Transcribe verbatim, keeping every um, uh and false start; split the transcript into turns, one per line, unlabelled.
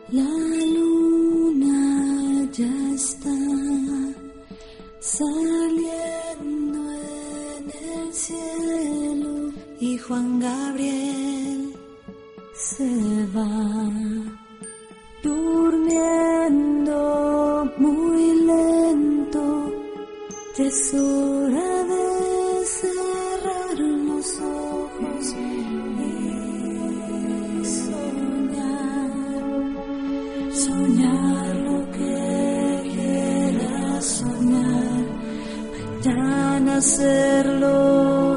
La luna ya está saliendo en el cielo y Juan Gabriel se va durmiendo muy lento. Es hora de cerrar los ojos y soñar, soñar lo que quieras soñar, mañana hacerlo.